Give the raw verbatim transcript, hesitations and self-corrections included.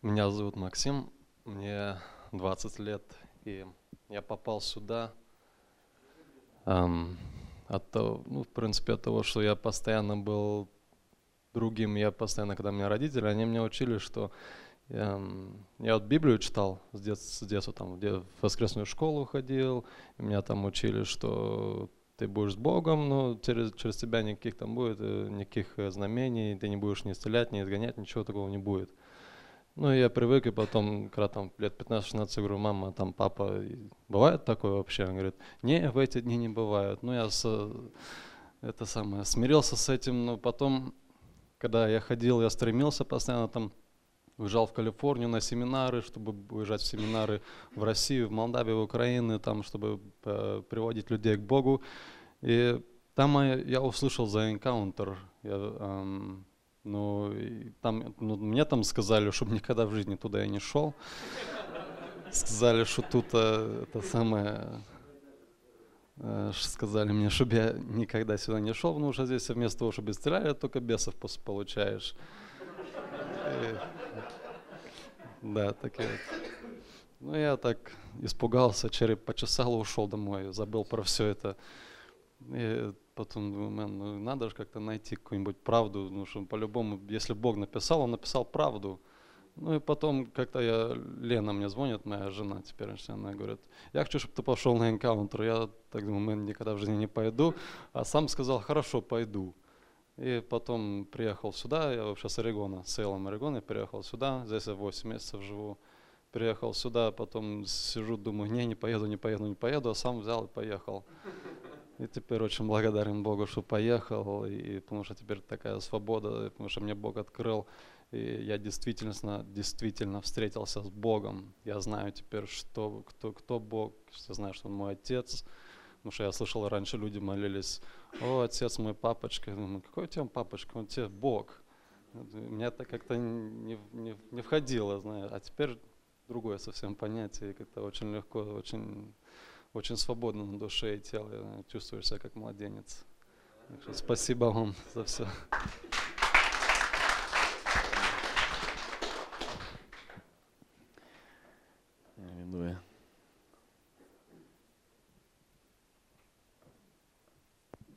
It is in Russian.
Меня зовут Максим, мне двадцать лет, и я попал сюда эм, от того, ну, в принципе, от того, что я постоянно был другим. Я постоянно, когда у меня родители, они меня учили, что эм, я вот Библию читал с детства, с детства там, где в воскресную школу ходил, и меня там учили, что ты будешь с Богом, но через, через тебя никаких там будет, э, никаких э, знамений, ты не будешь ни исцелять, ни изгонять, ничего такого не будет. Ну, я привык, и потом, когда там лет пятнадцать-шестнадцать, говорю: мама, там, папа, бывает такое вообще? Он говорит: не, в эти дни не бывает. Ну, я с, это самое, смирился с этим, но потом, когда я ходил, я стремился постоянно, там, уезжал в Калифорнию на семинары, чтобы уезжать в семинары в Россию, в Молдавию, в Украину, там, чтобы э, приводить людей к Богу. И там я услышал за Encounter. Я, эм, ну, и там, ну, мне там сказали, чтобы никогда в жизни туда я не шел. Сказали, что тут э, это самое... э, Сказали мне, чтобы я никогда сюда не шел, потому что здесь вместо того, чтобы исцеляли, только бесов пос- получаешь. И, да, такие вот. Ну, я так испугался, череп почесал и ушел домой, забыл про все это. И потом думаю: «Мэн, ну надо же как-то найти какую-нибудь правду, ну что по-любому, если Бог написал, Он написал правду». Ну и потом как-то я, Лена мне звонит, моя жена теперешняя, она говорит: я хочу, чтобы ты пошел на энкаунтер. Я так думаю: мэн, никогда в жизни не пойду, а сам сказал: хорошо, пойду. И потом приехал сюда, я вообще с Орегона, с Эйлом Орегона, я переехал сюда, здесь я восемь месяцев живу. Приехал сюда, потом сижу, думаю: не, не поеду, не поеду, не поеду, а сам взял и поехал. И теперь очень благодарен Богу, что поехал, и потому что теперь такая свобода, потому что мне Бог открыл, и я действительно, действительно встретился с Богом. Я знаю теперь, что, кто, кто Бог, я знаю, что Он мой Отец, потому что я слышал, раньше люди молились: о, Отец мой, папочка. Я думаю: какой у тебя папочка? Он тебе Бог. У меня это как-то не, не, не входило, знаю. А теперь другое совсем понятие, и как-то очень легко, очень... Очень свободно на душе и теле, чувствуешь себя как младенец. Так что спасибо вам за все.